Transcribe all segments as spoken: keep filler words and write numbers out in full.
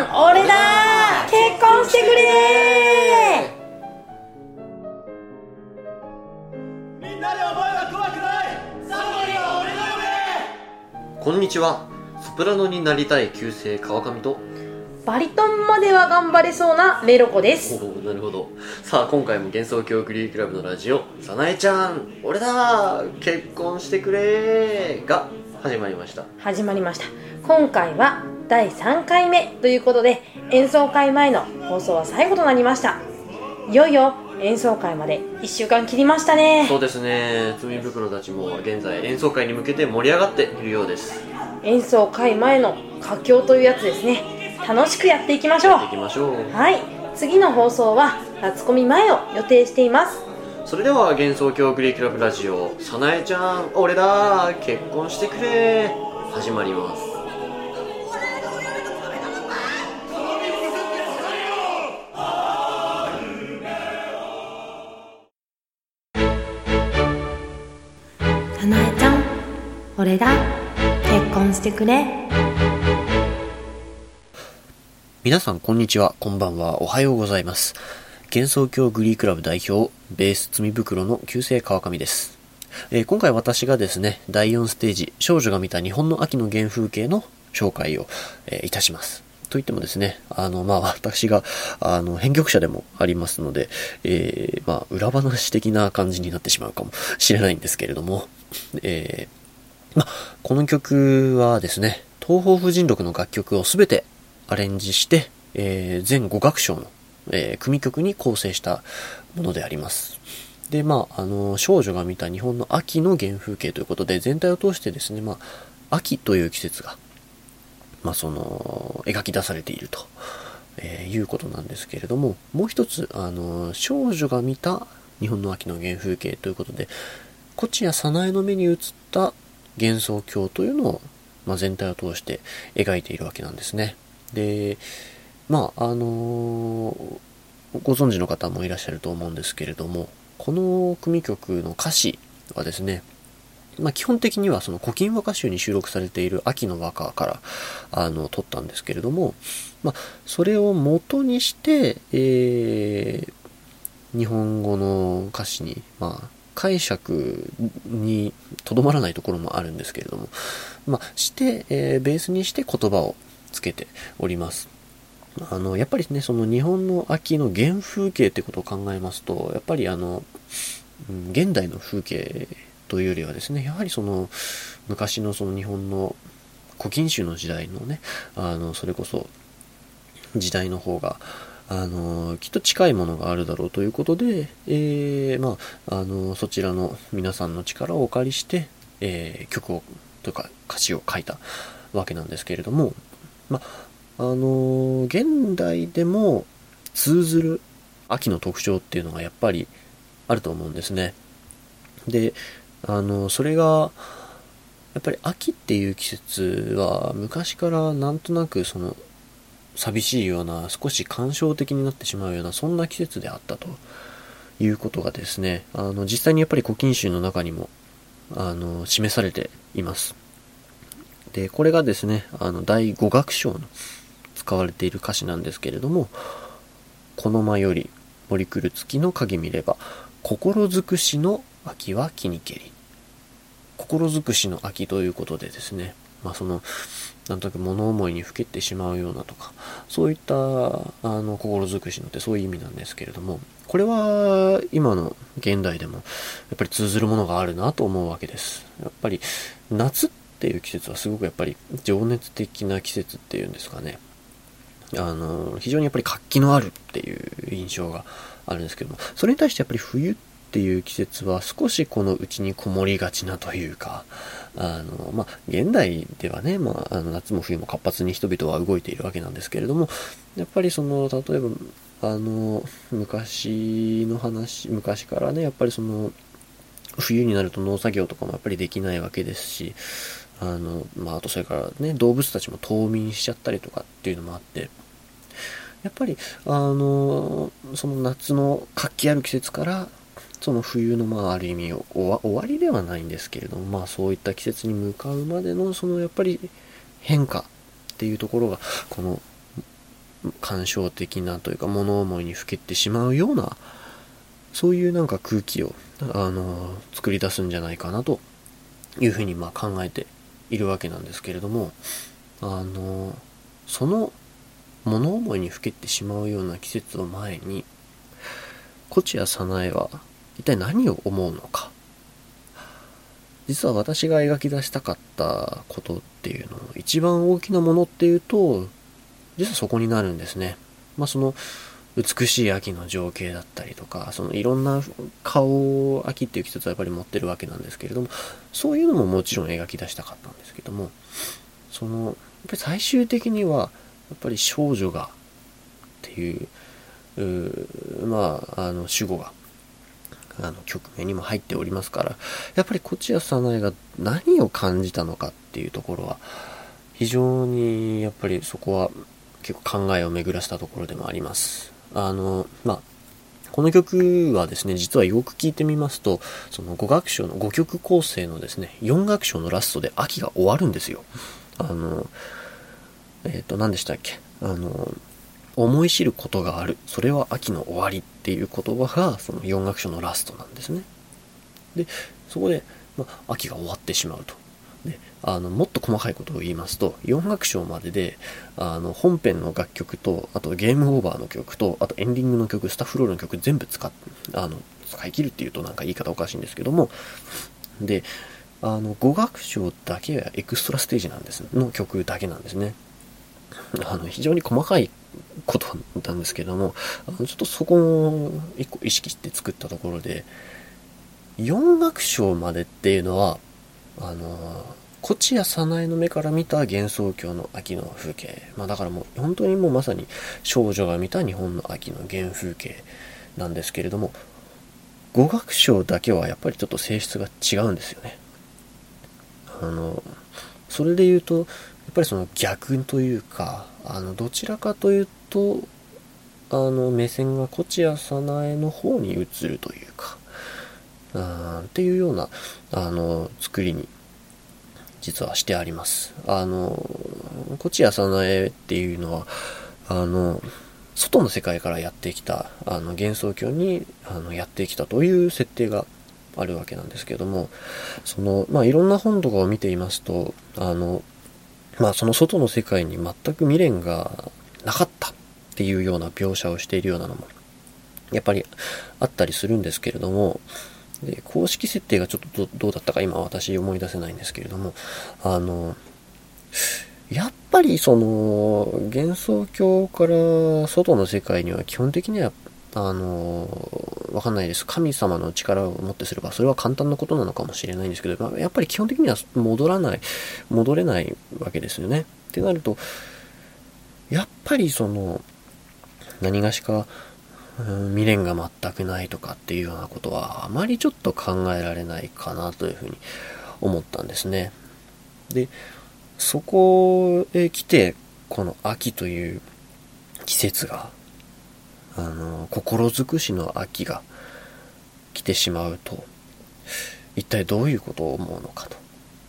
ん俺だ結婚してくれ。 みんなでお前は怖くない。サモリは俺の嫁。 こんにちは。ソプラノになりたい旧姓川上とバリトンまでは頑張れそうなメロコです。 おお、なるほど。さあ今回も幻想郷グリークラブのラジオさなえちゃん俺だ結婚してくれが始まりました。 始まりました。今回はだいさんかいめということで、演奏会前の放送は最後となりました。いよいよ演奏会までいっしゅうかん切りましたね。 そうですね。罪袋たちも現在演奏会に向けて盛り上がっているようです。 演奏会前の佳境というやつですね。楽しくやっていきましょう。 行きましょう。 はい、次の放送は夏コミ前を予定しています。 それでは幻想郷グリークラブラジオさなえちゃん俺だ結婚してくれ始まります。 さなえちゃん俺だ結婚してくれ。 皆さんこんにちは、こんばんは、おはようございます。幻想郷グリークラブ代表ベース罪袋の旧姓川上です。えー、今回私がですねだいよんステージ少女が見た日本の秋の原風景の紹介を、えー、いたします。といってもですね、あのまあ私があの編曲者でもありますので、えー、まあ裏話的な感じになってしまうかもしれないんですけれども、えー、まあこの曲はですね東方婦人録の楽曲をすべてアレンジして、えー、全ご楽章の、えー、組曲に構成したものであります。で、まあ、あの、少女が見た日本の秋の原風景ということで、全体を通してですね、まあ、秋という季節が、まあ、その、描き出されていると、えー、いうことなんですけれども、もう一つ、あの、少女が見た日本の秋の原風景ということで、こちや早苗の目に映った幻想郷というのを、まあ、全体を通して描いているわけなんですね。で、まあ、あのー、ご存知の方もいらっしゃると思うんですけれども、この組曲の歌詞はですね、まあ、基本的にはその古今和歌集に収録されている秋の和歌からあの取ったんですけれども、まあ、それを元にして、えー、日本語の歌詞に、まあ、解釈にとどまらないところもあるんですけれども、まあ、して、えー、ベースにして言葉をつけております。あの、やっぱりね、その日本の秋の原風景ってことを考えますと、やっぱりあの、現代の風景というよりはですね、やはりその、昔のその日本の古今集の時代のね、あの、それこそ、時代の方が、あの、きっと近いものがあるだろうということで、えー、まあ、あの、そちらの皆さんの力をお借りして、えー、曲を、というか歌詞を書いたわけなんですけれども、まあ、あのー、現代でも通ずる秋の特徴っていうのがやっぱりあると思うんですね。で、あのー、それが、やっぱり秋っていう季節は昔からなんとなくその寂しいような少し感傷的になってしまうようなそんな季節であったということがですね、あの、実際にやっぱり古今集の中にも、あの、示されています。で、これがですね、あの、だいご楽章の使われている歌詞なんですけれども、この間より森来る月の影見れば、心尽くしの秋は木にけり。心尽くしの秋ということでですね、まあその、なんとなく物思いにふけってしまうようなとか、そういった、あの、心尽くしのってそういう意味なんですけれども、これは今の現代でもやっぱり通ずるものがあるなと思うわけです。やっぱり夏っていう季節はすごくやっぱり情熱的な季節っていうんですかね。あの、非常にやっぱり活気のあるっていう印象があるんですけども、それに対してやっぱり冬っていう季節は少しこの内にこもりがちなというか、あの、まあ、現代ではね、まあ、あの夏も冬も活発に人々は動いているわけなんですけれども、やっぱりその、例えば、あの、昔の話、昔からね、やっぱりその、冬になると農作業とかもやっぱりできないわけですし、あの、まあ、あとそれからね、動物たちも冬眠しちゃったりとかっていうのもあって、やっぱり、あの、その夏の活気ある季節から、その冬のまあある意味終わ、終わりではないんですけれども、まあそういった季節に向かうまでのそのやっぱり変化っていうところが、この感傷的なというか物思いにふけってしまうような、そういうなんか空気をあの作り出すんじゃないかなというふうにまあ考えているわけなんですけれども、あのその物思いにふけってしまうような季節を前に、古地谷早苗は一体何を思うのか。実は私が描き出したかったことっていうの、一番大きなものっていうと、実はそこになるんですね。まあその美しい秋の情景だったりとか、そのいろんな顔を秋っていう季節はやっぱり持ってるわけなんですけれども、そういうのももちろん描き出したかったんですけども、そのやっぱり最終的にはやっぱり少女がっていう、うまああの主語があの曲名にも入っておりますから、やっぱり古地谷早苗が何を感じたのかっていうところは非常にやっぱりそこは結構考えを巡らしたところでもあります。あのまあこの曲はですね、実はよく聴いてみますと、そのご楽章のごきょく構成のですね、よん楽章のラストで秋が終わるんですよ。あのえっと何でしたっけ、あの思い知ることがある、それは秋の終わりっていう言葉がそのよん楽章のラストなんですね。でそこで、まあ、秋が終わってしまうと。であのもっと細かいことを言いますと、よん楽章までであの本編の楽曲と、あとゲームオーバーの曲と、あとエンディングの曲、スタッフロールの曲全部使っあの使い切るっていうとなんか言い方おかしいんですけども、であのご楽章だけはエクストラステージなんですの曲だけなんですね。あの非常に細かいことなんですけども、あのちょっとそこも一個意識して作ったところで、よん楽章までっていうのはあの古地谷早苗の目から見た幻想郷の秋の風景、まあだからもう本当にもうまさに少女が見た日本の秋の原風景なんですけれども、ご楽章だけはやっぱりちょっと性質が違うんですよね。あのそれで言うとやっぱりその逆というか、あのどちらかというとあの目線が古地谷早苗の方に移るというか、あっていうようなあの作りに実はしてあります。あの古地谷早苗っていうのはあの外の世界からやってきたあの幻想郷にあのやってきたという設定があるわけなんですけども、そのまあいろんな本とかを見ていますと、あのまあその外の世界に全く未練がなかったっていうような描写をしているようなのもやっぱりあったりするんですけれども、で公式設定がちょっと ど, どうだったか今私思い出せないんですけれども、あのやっぱりその幻想郷から外の世界には基本的にはあのわかんないです、神様の力をもってすればそれは簡単なことなのかもしれないんですけど、まあ、やっぱり基本的には戻らない戻れないわけですよね。ってなるとやっぱりその何がしか未練が全くないとかっていうようなことはあまりちょっと考えられないかなというふうに思ったんですね。でそこへ来てこの秋という季節があの心尽くしの秋が来てしまうと一体どういうことを思うのかと、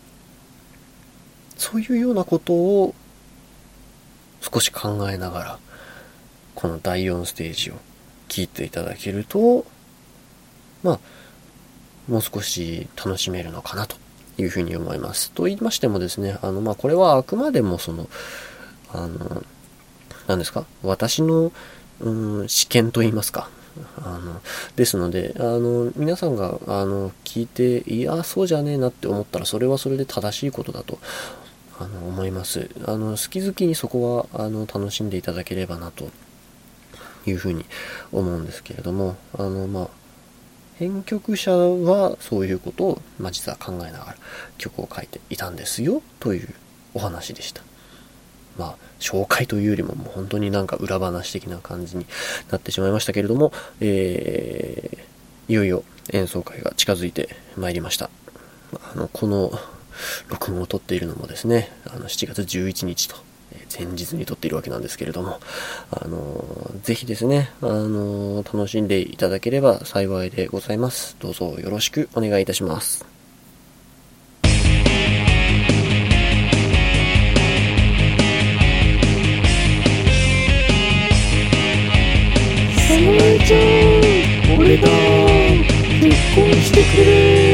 そういうようなことを少し考えながらこのだいよんステージを聞いていただけると、まあもう少し楽しめるのかなというふうに思います。と言いましてもですね、あのまあこれはあくまでもそのあの何ですか、私のうん、試験と言いますか、あのですのであの皆さんがあの聞いていやそうじゃねえなって思ったらそれはそれで正しいことだとあの思います。あの好き好きにそこはあの楽しんでいただければなというふうに思うんですけれども、あのまあ編曲者はそういうことを、まあ、実は考えながら曲を書いていたんですよというお話でした。まあ、紹介というよりももう本当になんか裏話的な感じになってしまいましたけれども、えー、いよいよ演奏会が近づいてまいりました。あのこの録音を撮っているのもですね、あのしちがつじゅういちにちと前日に撮っているわけなんですけれども、あのぜひですね、あの楽しんでいただければ幸いでございます。どうぞよろしくお願いいたします。 くる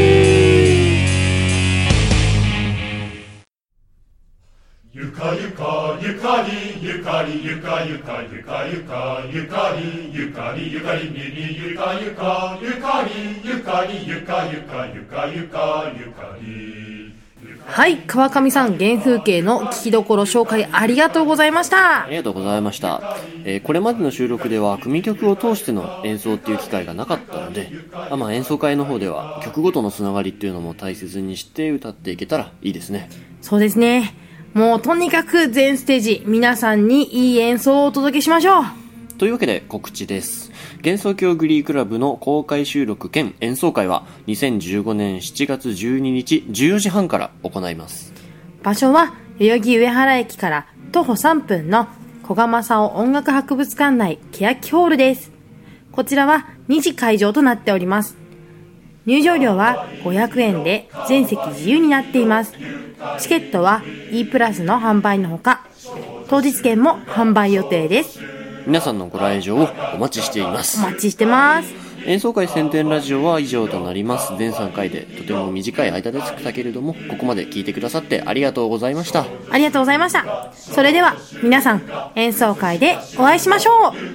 ゆかゆかゆかりゆかりゆかゆかゆかゆかゆかりゆかりゆかりににゆかゆかゆかりゆかりゆかゆかゆかゆかゆかり。 はい、川上さん、原風景の聞きどころ紹介ありがとうございました。 ありがとうございました。えー、これまでの収録では組曲を通しての演奏っていう機会がなかったので、あまあ、演奏会の方では曲ごとのつながりっていうのも大切にして歌っていけたらいいですね。 そうですね。もうとにかく全ステージ皆さんにいい演奏をお届けしましょう。 というわけで告知です。幻想郷グリークラブの公開収録兼演奏会はにせんじゅうごねんしちがつじゅうににちじゅうよじはんから行います。 場所は代々木上原駅から徒歩さんぷんの古賀正夫音楽博物館内欅ホールです。こちらはにじ会場となっております。入場料はごひゃくえんで全席自由になっています。チケットは E プラスの販売のほか当日券も販売予定です。 皆さんのご来場をお待ちしています。 お待ちしてます。 演奏会宣伝ラジオは以上となります。全さんかいでとても短い間で作ったけれども、ここまで聞いてくださってありがとうございました。 ありがとうございました。それでは皆さん演奏会でお会いしましょう。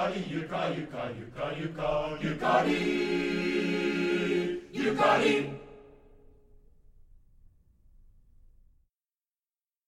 ゆかり